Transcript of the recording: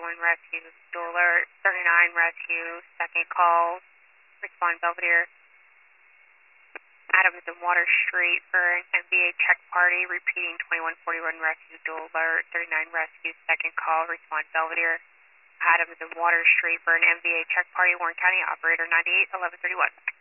rescue, dual alert, 39 rescue, second call, respond Belvedere. Adams and Water Street for an MVA check party, repeating 2141 rescue, dual alert, 39 rescue, second call, respond Belvedere. Adams and Water Street for an MVA check party, Warren County, operator 981131.